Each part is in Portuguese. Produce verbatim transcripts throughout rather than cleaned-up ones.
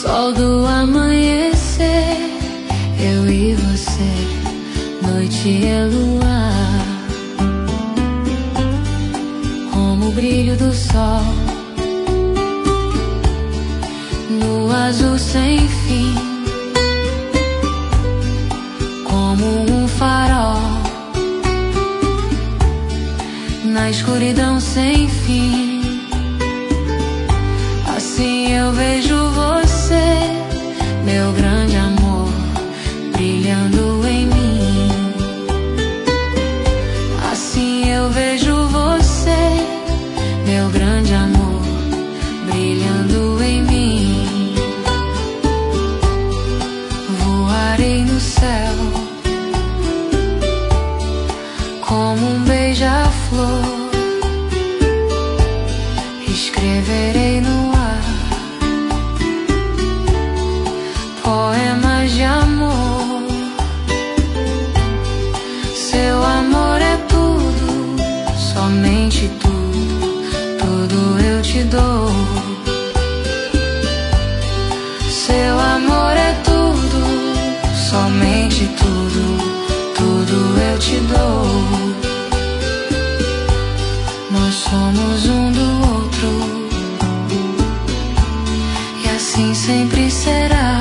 Sol do amanhecer, eu e você, noite e luar, como o brilho do sol no azul sem fim, como um farol na escuridão sem fim. Assim eu vejo você, meu grande amor, brilhando em mim. Assim eu vejo você, meu grande amor, brilhando em mim. Voarei no céu como um beija-flor, escreverei no ar poemas de amor. Seu amor é tudo, somente tudo, tudo eu te dou. Seu amor é tudo, somente tudo, tudo eu te dou. Nós somos um do outro e assim sempre será.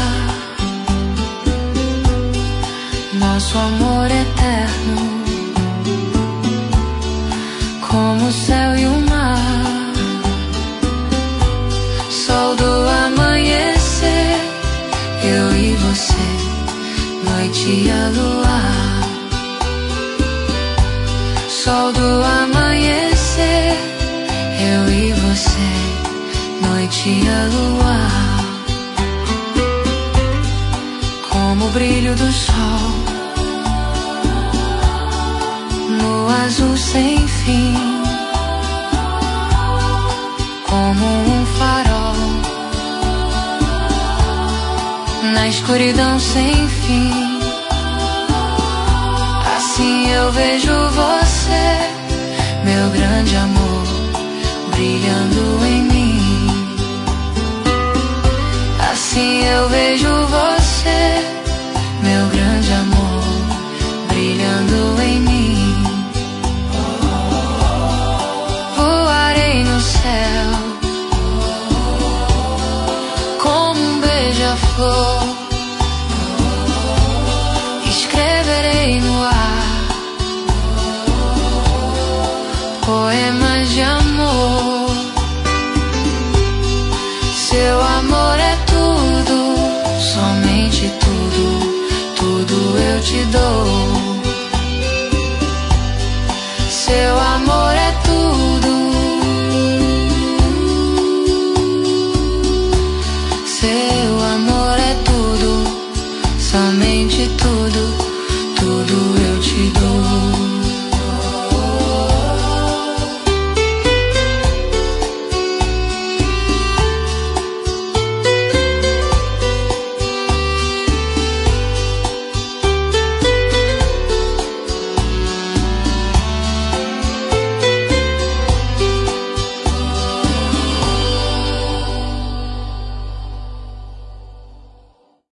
Nosso amor eterno, como o céu e o mar. Sol do amanhecer, eu e você, noite e a luar. Sol do amanhecer, eu e você, noite e a luar, como o brilho do sol no azul sem fim, como um farol na escuridão sem fim. Assim eu vejo você, meu grande amor, brilhando em mim. Assim eu vejo você, meu grande amor, brilhando em mim. Voarei no céu como um beija-flor, escreverei no ar poemas de amor. Seu amor é tudo, somente tudo, tudo eu te dou.